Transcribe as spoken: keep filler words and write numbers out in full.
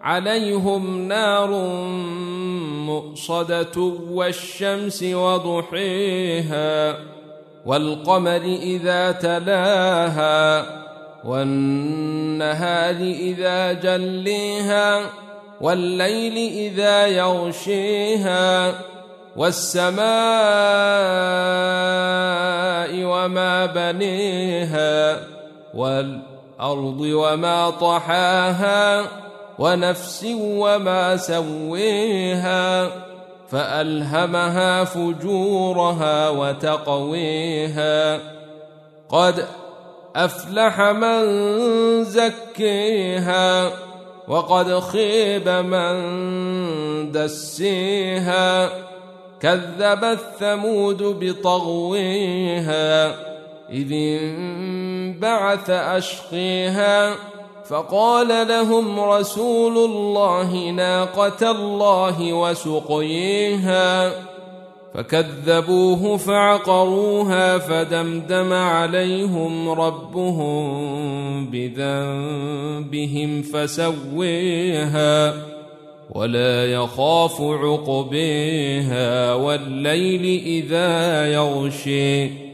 عليهم نار مؤصدة والشمس وضحيها والقمر إذا تلاها والنهار إذا جليها والليل إذا يغشيها والسماء وما بنيها والأرض وما طحاها ونفس وما سويها فألهمها فجورها وتقويها قد أفلح من زكيها وقد خيب من دسيها كذبت ثمود بطغويها إذ انبعث أشقيها فقال لهم رسول الله ناقة الله وسقيها فكذبوه فعقروها فدمدم عليهم ربهم بذنبهم فسويها ولا يخاف عقبيها والليل إذا يغشي